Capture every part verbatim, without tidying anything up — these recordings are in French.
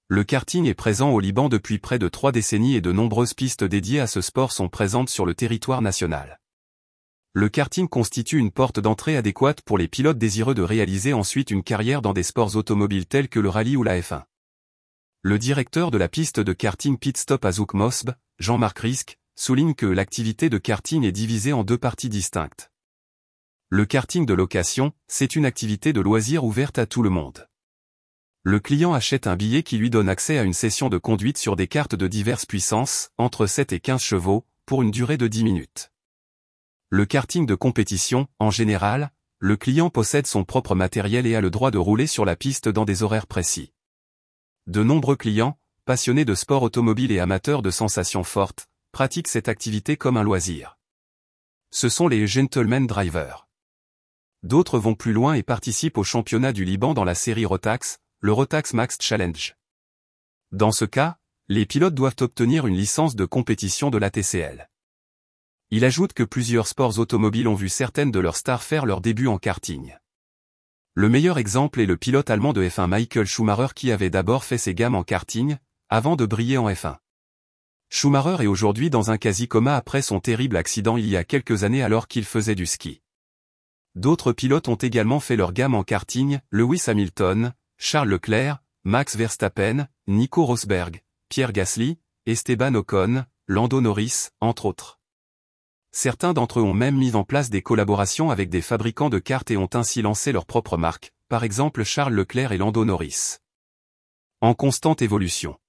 Le karting est présent au Liban depuis près de trois décennies et de nombreuses pistes dédiées à ce sport sont présentes sur le territoire national. Le karting constitue une porte d'entrée adéquate pour les pilotes désireux de réaliser ensuite une carrière dans des sports automobiles tels que le rallye ou la F un. Le directeur de la piste de karting Pit Stop à Zouk Mosb, Jean-Marc Risque, souligne que l'activité de karting est divisée en deux parties distinctes. Le karting de location, c'est une activité de loisir ouverte à tout le monde. Le client achète un billet qui lui donne accès à une session de conduite sur des karts de diverses puissances, entre sept et quinze chevaux, pour une durée de dix minutes. Le karting de compétition, en général, le client possède son propre matériel et a le droit de rouler sur la piste dans des horaires précis. De nombreux clients, passionnés de sport automobile et amateurs de sensations fortes, pratiquent cette activité comme un loisir. Ce sont les gentlemen drivers. D'autres vont plus loin et participent au championnat du Liban dans la série Rotax, le Rotax Max Challenge. Dans ce cas, les pilotes doivent obtenir une licence de compétition de l'A T C L. Il ajoute que plusieurs sports automobiles ont vu certaines de leurs stars faire leur début en karting. Le meilleur exemple est le pilote allemand de F un Michael Schumacher qui avait d'abord fait ses gammes en karting, avant de briller en F un. Schumacher est aujourd'hui dans un quasi-coma après son terrible accident il y a quelques années alors qu'il faisait du ski. D'autres pilotes ont également fait leur gamme en karting, Lewis Hamilton, Charles Leclerc, Max Verstappen, Nico Rosberg, Pierre Gasly, Esteban Ocon, Lando Norris, entre autres. Certains d'entre eux ont même mis en place des collaborations avec des fabricants de karts et ont ainsi lancé leur propre marque, par exemple Charles Leclerc et Lando Norris. En constante évolution.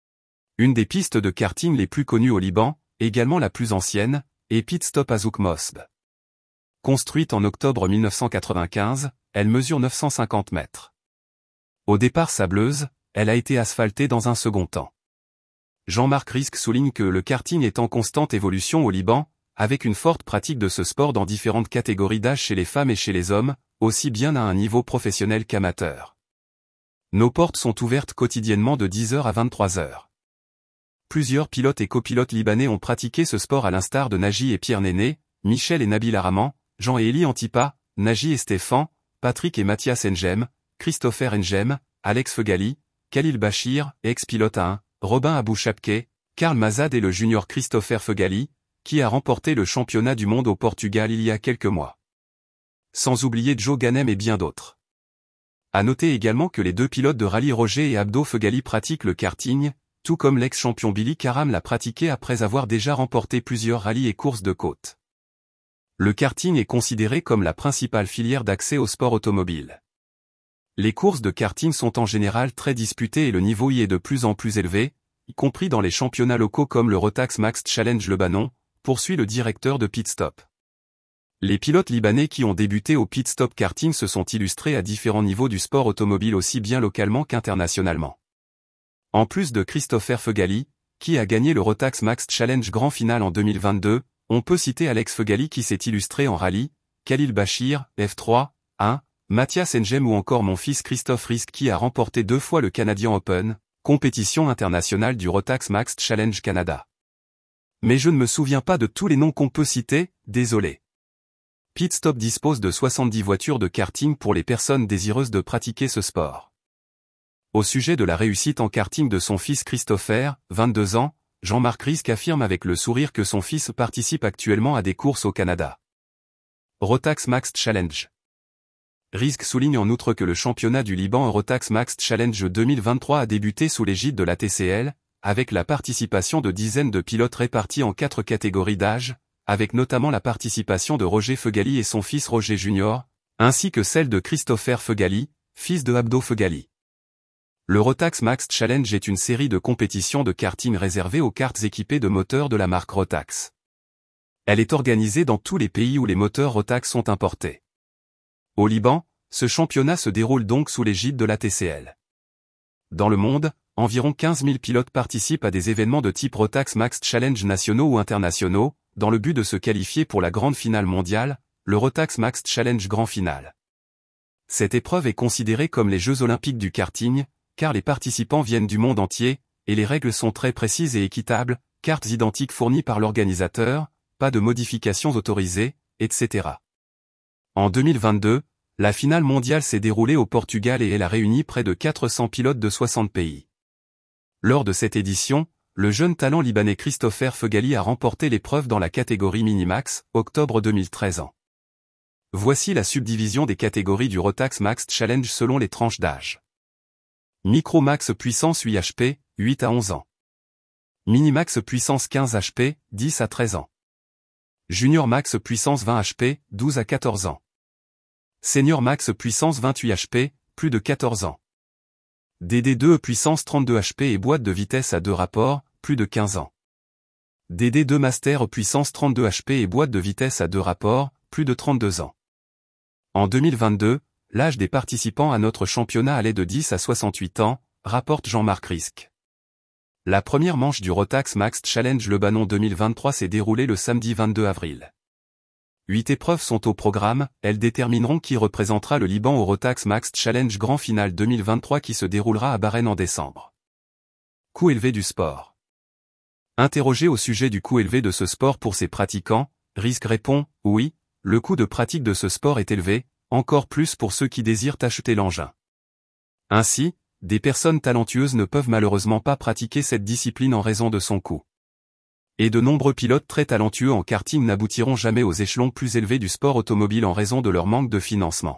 Une des pistes de karting les plus connues au Liban, également la plus ancienne, est Pit Stop à Zouk Mosb. Construite en octobre mille neuf cent quatre-vingt-quinze, elle mesure neuf cent cinquante mètres. Au départ sableuse, elle a été asphaltée dans un second temps. Jean-Marc Risque souligne que le karting est en constante évolution au Liban, avec une forte pratique de ce sport dans différentes catégories d'âge chez les femmes et chez les hommes, aussi bien à un niveau professionnel qu'amateur. Nos portes sont ouvertes quotidiennement de dix heures à vingt-trois heures. Plusieurs pilotes et copilotes libanais ont pratiqué ce sport à l'instar de Naji et Pierre Néné, Michel et Nabil Araman, Jean et Elie Antipa, Naji et Stéphane, Patrick et Mathias Engem, Christopher Engem, Alex Fegali, Khalil Bachir, ex-pilote A un, Robin Abou-Chapke, Karl Mazad et le junior Christopher Fegali, qui a remporté le championnat du monde au Portugal il y a quelques mois. Sans oublier Joe Ganem et bien d'autres. À noter également que les deux pilotes de rallye Roger et Abdo Fegali pratiquent le karting, tout comme l'ex-champion Billy Karam l'a pratiqué après avoir déjà remporté plusieurs rallyes et courses de côte. Le karting est considéré comme la principale filière d'accès au sport automobile. Les courses de karting sont en général très disputées et le niveau y est de plus en plus élevé, y compris dans les championnats locaux comme le Rotax Max Challenge Lebanon, poursuit le directeur de Pit Stop. Les pilotes libanais qui ont débuté au Pit Stop karting se sont illustrés à différents niveaux du sport automobile aussi bien localement qu'internationalement. En plus de Christopher Fegali, qui a gagné le Rotax Max Challenge Grand Final en deux mille vingt-deux, on peut citer Alex Fegali qui s'est illustré en rallye, Khalil Bachir, F trois, un, Mathias Engem ou encore mon fils Christophe Risque qui a remporté deux fois le Canadian Open, compétition internationale du Rotax Max Challenge Canada. Mais je ne me souviens pas de tous les noms qu'on peut citer, désolé. Pit Stop dispose de soixante-dix voitures de karting pour les personnes désireuses de pratiquer ce sport. Au sujet de la réussite en karting de son fils Christopher, vingt-deux ans, Jean-Marc Risque affirme avec le sourire que son fils participe actuellement à des courses au Canada. Rotax Max Challenge. Risque souligne en outre que le championnat du Liban Rotax Max Challenge deux mille vingt-trois a débuté sous l'égide de l'A T C L, avec la participation de dizaines de pilotes répartis en quatre catégories d'âge, avec notamment la participation de Roger Fegali et son fils Roger Junior, ainsi que celle de Christopher Fegali, fils de Abdo Fegali. Le Rotax Max Challenge est une série de compétitions de karting réservées aux karts équipés de moteurs de la marque Rotax. Elle est organisée dans tous les pays où les moteurs Rotax sont importés. Au Liban, ce championnat se déroule donc sous l'égide de l'A T C L. Dans le monde, environ quinze mille pilotes participent à des événements de type Rotax Max Challenge nationaux ou internationaux, dans le but de se qualifier pour la grande finale mondiale, le Rotax Max Challenge Grand Final. Cette épreuve est considérée comme les Jeux Olympiques du karting, car les participants viennent du monde entier, et les règles sont très précises et équitables, cartes identiques fournies par l'organisateur, pas de modifications autorisées, et cetera. En deux mille vingt-deux, la finale mondiale s'est déroulée au Portugal et elle a réuni près de quatre cents pilotes de soixante pays. Lors de cette édition, le jeune talent libanais Christopher Feghali a remporté l'épreuve dans la catégorie Minimax, octobre deux mille treize ans. Voici la subdivision des catégories du Rotax Max Challenge selon les tranches d'âge. Micro Max puissance huit H P, huit à onze ans. Minimax puissance quinze H P, dix à treize ans. Junior Max puissance vingt H P, douze à quatorze ans. Senior Max puissance vingt-huit H P, plus de quatorze ans. D D deux puissance trente-deux H P et boîte de vitesse à deux rapports, plus de quinze ans. D D deux Master puissance trente-deux H P et boîte de vitesse à deux rapports, plus de trente-deux ans. En deux mille vingt-deux, l'âge des participants à notre championnat allait de dix à soixante-huit ans, rapporte Jean-Marc Risque. La première manche du Rotax Max Challenge Lebanon deux mille vingt-trois s'est déroulée le samedi vingt-deux avril. Huit épreuves sont au programme, elles détermineront qui représentera le Liban au Rotax Max Challenge Grand Final deux mille vingt-trois qui se déroulera à Bahreïn en décembre. Coût élevé du sport. Interrogé au sujet du coût élevé de ce sport pour ses pratiquants, Risque répond, oui, le coût de pratique de ce sport est élevé, encore plus pour ceux qui désirent acheter l'engin. Ainsi, des personnes talentueuses ne peuvent malheureusement pas pratiquer cette discipline en raison de son coût. Et de nombreux pilotes très talentueux en karting n'aboutiront jamais aux échelons plus élevés du sport automobile en raison de leur manque de financement.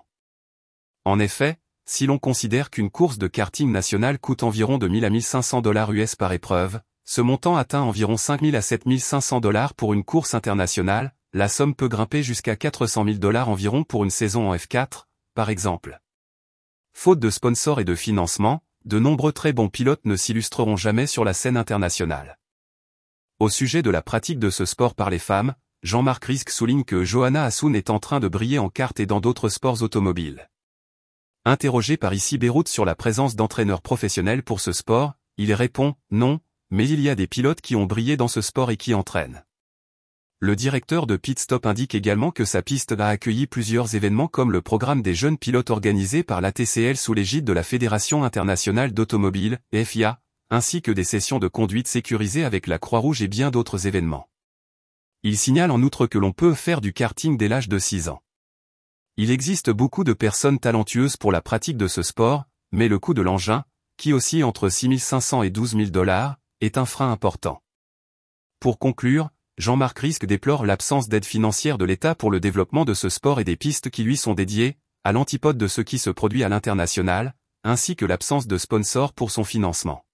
En effet, si l'on considère qu'une course de karting nationale coûte environ de mille à mille cinq cents dollars U S par épreuve, ce montant atteint environ cinq mille à sept mille cinq cents dollars pour une course internationale, la somme peut grimper jusqu'à quatre cent mille dollars environ pour une saison en F quatre, par exemple. Faute de sponsors et de financement, de nombreux très bons pilotes ne s'illustreront jamais sur la scène internationale. Au sujet de la pratique de ce sport par les femmes, Jean-Marc Risque souligne que Johanna Hassoun est en train de briller en kart et dans d'autres sports automobiles. Interrogé par Ici Beyrouth sur la présence d'entraîneurs professionnels pour ce sport, il répond « Non, mais il y a des pilotes qui ont brillé dans ce sport et qui entraînent ». Le directeur de Pit Stop indique également que sa piste a accueilli plusieurs événements comme le programme des jeunes pilotes organisé par l'A T C L sous l'égide de la Fédération internationale d'automobile, F I A, ainsi que des sessions de conduite sécurisées avec la Croix-Rouge et bien d'autres événements. Il signale en outre que l'on peut faire du karting dès l'âge de six ans. Il existe beaucoup de personnes talentueuses pour la pratique de ce sport, mais le coût de l'engin, qui oscille entre six mille cinq cents et douze mille dollars, est un frein important. Pour conclure, Jean-Marc Risque déplore l'absence d'aide financière de l'État pour le développement de ce sport et des pistes qui lui sont dédiées, à l'antipode de ce qui se produit à l'international, ainsi que l'absence de sponsors pour son financement.